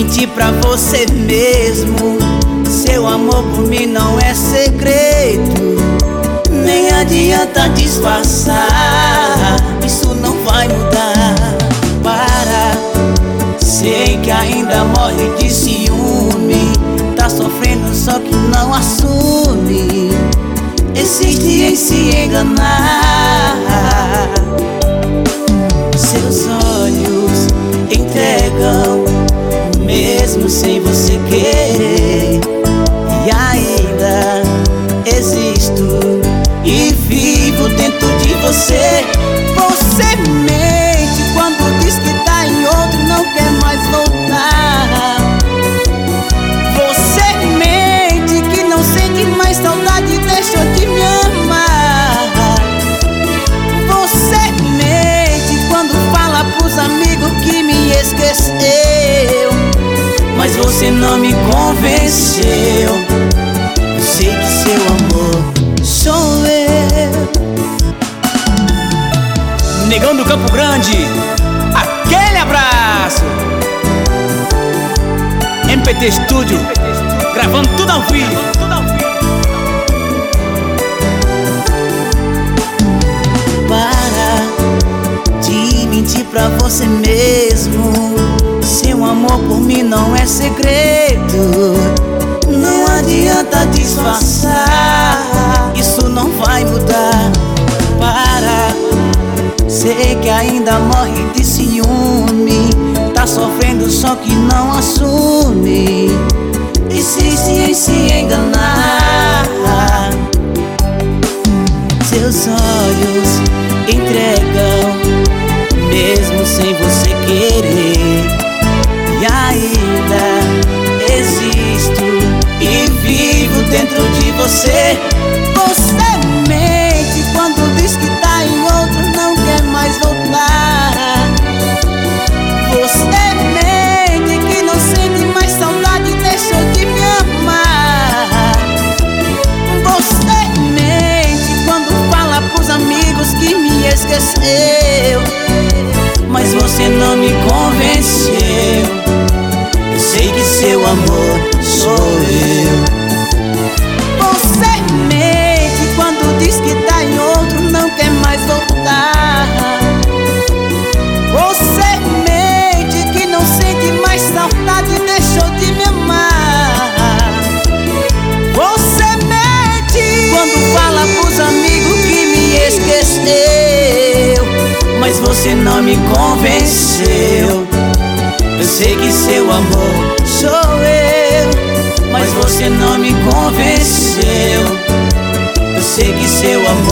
mentir pra você mesmo. Seu amor por mim não é segredo, nem adianta disfarçar, isso não vai mudar. Para, sei que ainda morre de ciúme, tá sofrendo só que não assume, insiste em se enganar. Seus olhos entregam mesmo sem você querer, e ainda existo e vivo dentro de você. Você mente quando diz que tá em outro, não quer mais voltar. Você mente que não sente mais saudade, deixou de me amar. Você mente quando fala pros amigos que me esqueceu, mas você não me convenceu. Eu sei que seu amor sou eu. Negão do Campo Grande, aquele abraço. MPT Studio, gravando tudo ao vivo. Para de mentir pra você mesmo. Seu amor por mim não é segredo, não adianta disfarçar, isso não vai mudar. Para, sei que ainda morre de ciúme, tá sofrendo só que não assume, insiste em se enganar. Seus olhos entregam mesmo sem você querer, e ainda existo e vivo dentro de você. Você mente quando diz que tá em outro, não quer mais voltar. Você mente que não sente mais saudade, deixou de me amar. Você mente quando fala pros amigos que me esqueceu, mas você não me convenceu. Eu sei que seu amor sou eu. Você mente quando diz que tá em outro, não quer mais voltar. Você mente que não sente mais saudade, deixou de me amar. Você mente quando fala pros amigos que me esqueceu, mas você não me convenceu. Eu sei que seu amor sou eu, mas você não me convenceu. Eu sei que seu amor